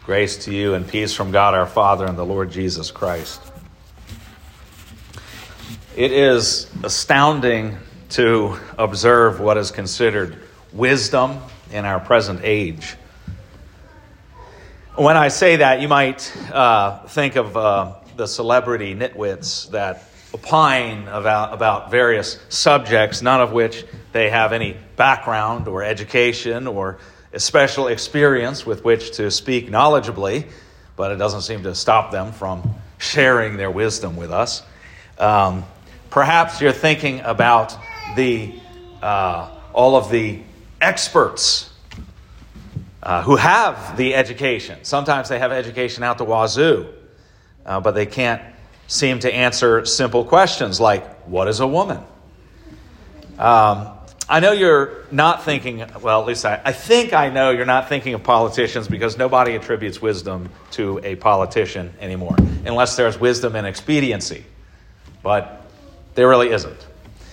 Grace to you and peace from God our Father and the Lord Jesus Christ. It is astounding to observe what is considered wisdom in our present age. When I say that, you might think of the celebrity nitwits that opine about various subjects, none of which they have any background or education or a special experience with which to speak knowledgeably, but it doesn't seem to stop them from sharing their wisdom with us. Perhaps you're thinking about all of the experts who have the education. Sometimes they have education out the wazoo, but they can't seem to answer simple questions like, what is a woman? I know you're not thinking, well, at least I think I know you're not thinking of politicians, because nobody attributes wisdom to a politician anymore, unless there's wisdom and expediency. But there really isn't.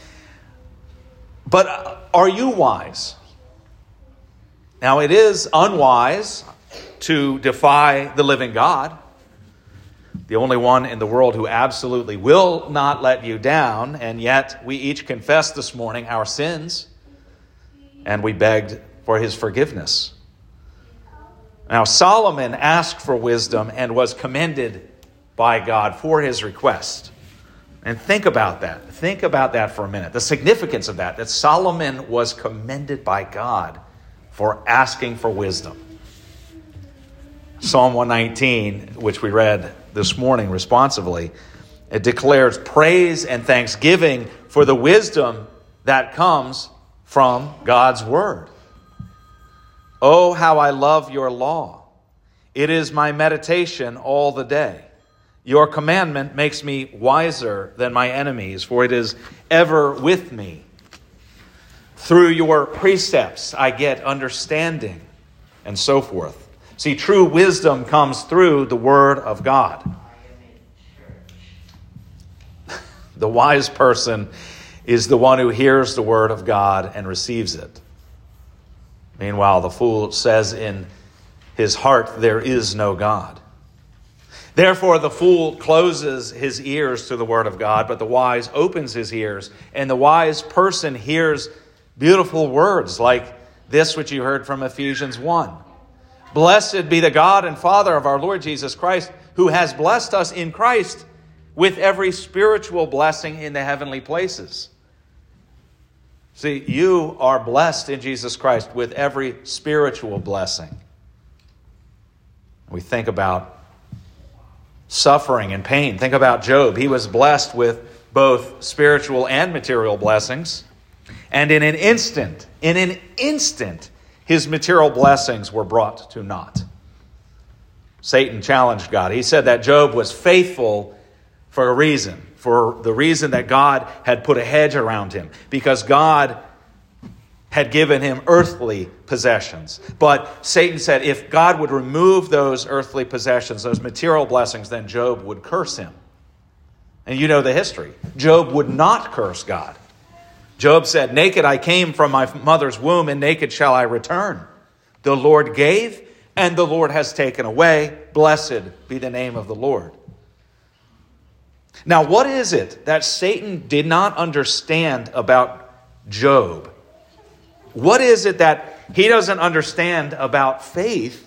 But are you wise? Now, it is unwise to defy the living God, the only one in the world who absolutely will not let you down, and yet we each confessed this morning our sins, and we begged for his forgiveness. Now, Solomon asked for wisdom and was commended by God for his request. And think about that. Think about that for a minute. The significance of that Solomon was commended by God for asking for wisdom. Psalm 119, which we read this morning responsively, it declares praise and thanksgiving for the wisdom that comes from God's word. Oh, how I love your law. It is my meditation all the day. Your commandment makes me wiser than my enemies, for it is ever with me. Through your precepts I get understanding, and so forth. See, true wisdom comes through the word of God. The wise person is the one who hears the word of God and receives it. Meanwhile, the fool says in his heart, there is no God. Therefore, the fool closes his ears to the word of God, but the wise opens his ears, and the wise person hears beautiful words like this which you heard from Ephesians 1. Blessed be the God and Father of our Lord Jesus Christ, who has blessed us in Christ with every spiritual blessing in the heavenly places. See, you are blessed in Jesus Christ with every spiritual blessing. We think about suffering and pain. Think about Job. He was blessed with both spiritual and material blessings. And in an instant, his material blessings were brought to naught. Satan challenged God. He said that Job was faithful for a reason, for the reason that God had put a hedge around him, because God had given him earthly possessions. But Satan said if God would remove those earthly possessions, those material blessings, then Job would curse him. And you know the history. Job would not curse God. Job said, naked I came from my mother's womb, and naked shall I return. The Lord gave, and the Lord has taken away. Blessed be the name of the Lord. Now, what is it that Satan did not understand about Job? What is it that he doesn't understand about faith?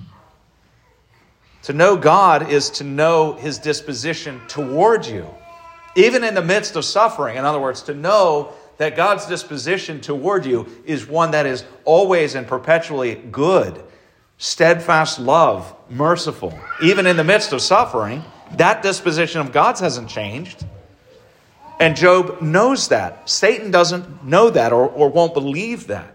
To know God is to know his disposition toward you, even in the midst of suffering. In other words, to know that God's disposition toward you is one that is always and perpetually good, steadfast love, merciful. Even in the midst of suffering, that disposition of God's hasn't changed. And Job knows that. Satan doesn't know that or won't believe that.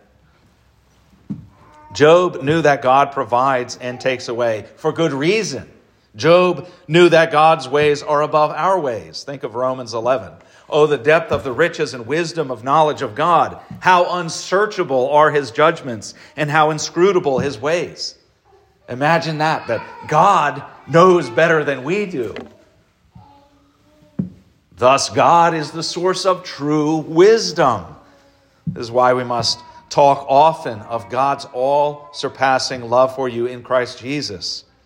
Job knew that God provides and takes away for good reason. Job knew that God's ways are above our ways. Think of Romans 11. Oh, the depth of the riches and wisdom of knowledge of God. How unsearchable are his judgments and how inscrutable his ways. Imagine that God knows better than we do. Thus, God is the source of true wisdom. This is why we must talk often of God's all-surpassing love for you in Christ Jesus.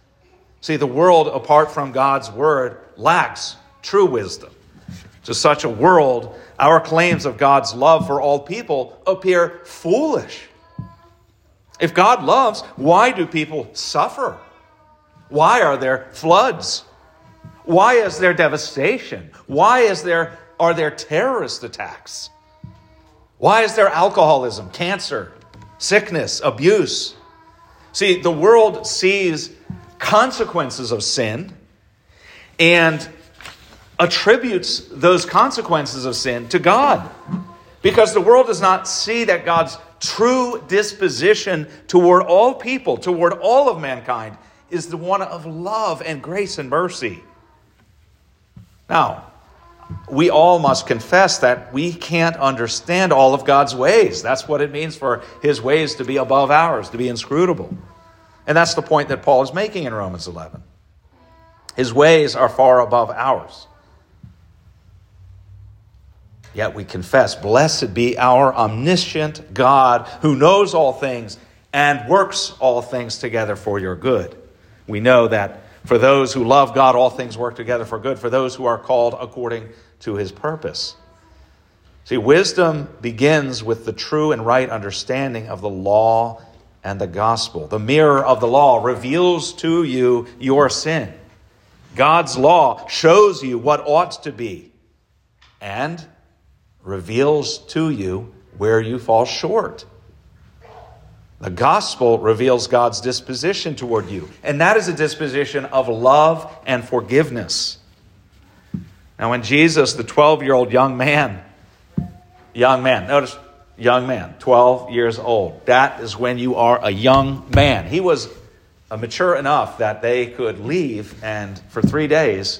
See, the world apart from God's word lacks true wisdom. To such a world, our claims of God's love for all people appear foolish. If God loves, why do people suffer? Why are there floods? Why is there devastation? Why are there terrorist attacks? Why is there alcoholism, cancer, sickness, abuse? See, the world sees consequences of sin and attributes those consequences of sin to God, because the world does not see that God's true disposition toward all people, toward all of mankind, is the one of love and grace and mercy. Now, we all must confess that we can't understand all of God's ways. That's what it means for his ways to be above ours, to be inscrutable. And that's the point that Paul is making in Romans 11. His ways are far above ours. Yet we confess, blessed be our omniscient God who knows all things and works all things together for your good. We know that for those who love God, all things work together for good, for those who are called according to his purpose. See, wisdom begins with the true and right understanding of the law and the gospel. The mirror of the law reveals to you your sin. God's law shows you what ought to be and reveals to you where you fall short. The gospel reveals God's disposition toward you, and that is a disposition of love and forgiveness. Now, when Jesus, the 12-year-old young man, notice, young man, 12 years old, that is when you are a young man. He was mature enough that they could leave, and for 3 days,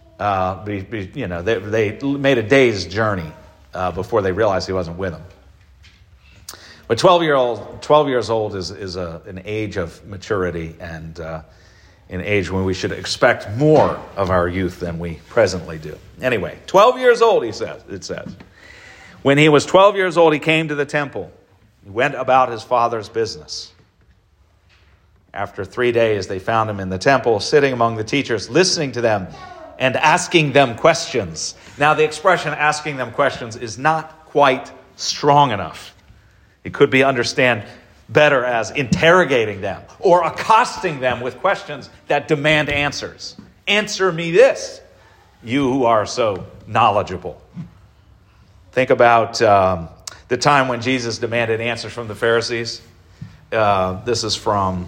they made a day's journey before they realized he wasn't with them. But 12 years old is an age of maturity and an age when we should expect more of our youth than we presently do. Anyway, 12 years old, it says. When he was 12 years old, he came to the temple. He went about his father's business. After 3 days, they found him in the temple, sitting among the teachers, listening to them and asking them questions. Now, the expression asking them questions is not quite strong enough. It could be understood better as interrogating them or accosting them with questions that demand answers. Answer me this, you who are so knowledgeable. Think about the time when Jesus demanded answers from the Pharisees. This is from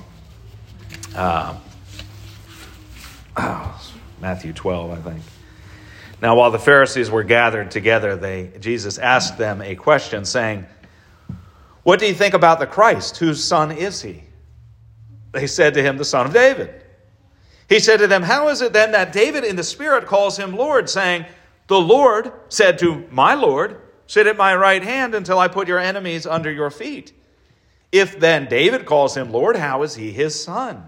Matthew 12, I think. Now, while the Pharisees were gathered together, Jesus asked them a question, saying, "What do you think about the Christ? Whose son is he?" They said to him, "The son of David." He said to them, "How is it then that David in the Spirit calls him Lord, saying, 'The Lord said to my Lord, sit at my right hand until I put your enemies under your feet'? If then David calls him Lord, how is he his son?"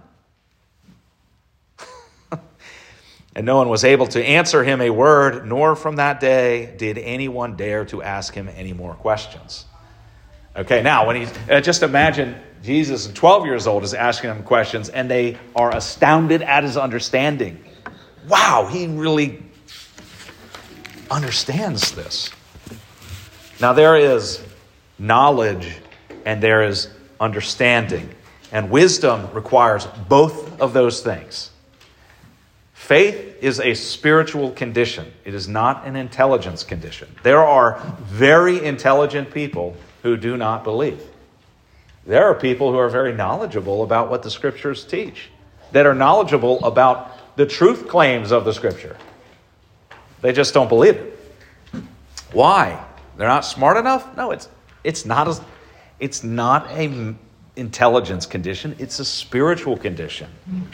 And no one was able to answer him a word, nor from that day did anyone dare to ask him any more questions. Okay, now, when just imagine Jesus, 12 years old, is asking them questions, and they are astounded at his understanding. Wow, he really understands this. Now, there is knowledge and there is understanding, and wisdom requires both of those things. Faith is a spiritual condition. It is not an intelligence condition. There are very intelligent people who do not believe. There are people who are very knowledgeable about what the Scriptures teach, that are knowledgeable about the truth claims of the Scripture. They just don't believe it. Why? They're not smart enough? No, it's not an intelligence condition. It's a spiritual condition.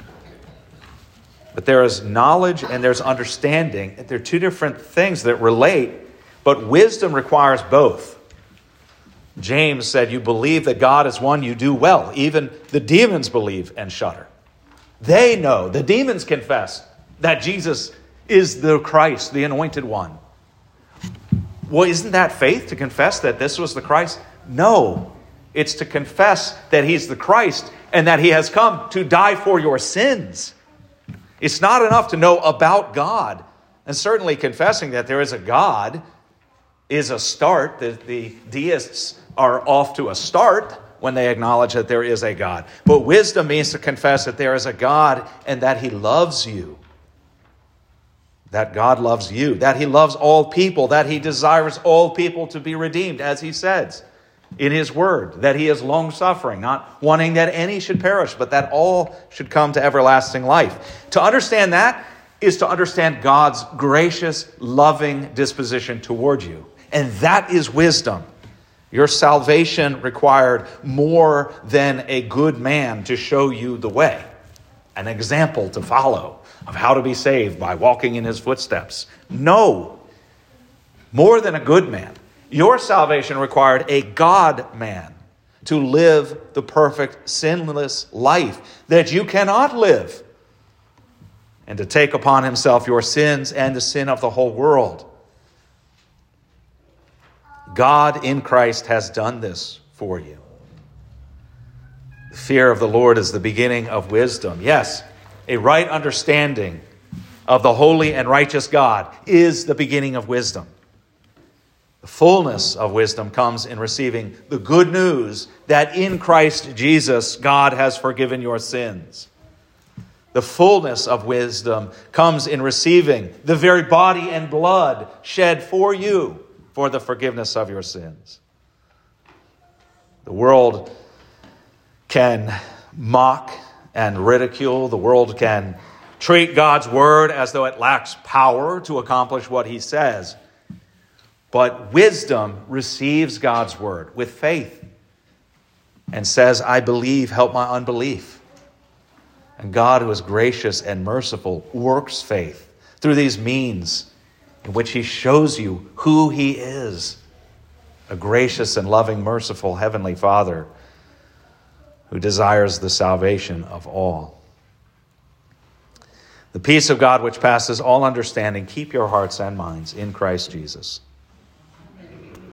But there is knowledge and there's understanding. They're two different things that relate, but wisdom requires both. James said, "You believe that God is one, you do well. Even the demons believe and shudder." They know, the demons confess that Jesus is the Christ, the anointed one. Well, isn't that faith to confess that this was the Christ? No, it's to confess that he's the Christ and that he has come to die for your sins. It's not enough to know about God. And certainly confessing that there is a God is a start. The deists are off to a start when they acknowledge that there is a God. But wisdom means to confess that there is a God and that he loves you. That God loves you, that he loves all people, that he desires all people to be redeemed, as he says in his word, that he is long-suffering, not wanting that any should perish, but that all should come to everlasting life. To understand that is to understand God's gracious, loving disposition toward you. And that is wisdom. Your salvation required more than a good man to show you the way, an example to follow of how to be saved by walking in his footsteps. No, more than a good man. Your salvation required a God-man to live the perfect, sinless life that you cannot live, and to take upon himself your sins and the sin of the whole world. God in Christ has done this for you. The fear of the Lord is the beginning of wisdom. Yes, a right understanding of the holy and righteous God is the beginning of wisdom. The fullness of wisdom comes in receiving the good news that in Christ Jesus, God has forgiven your sins. The fullness of wisdom comes in receiving the very body and blood shed for you for the forgiveness of your sins. The world can mock and ridicule. The world can treat God's word as though it lacks power to accomplish what he says. But wisdom receives God's word with faith and says, I believe, help my unbelief. And God, who is gracious and merciful, works faith through these means in which he shows you who he is, a gracious and loving, merciful Heavenly Father who desires the salvation of all. The peace of God which passes all understanding, keep your hearts and minds in Christ Jesus.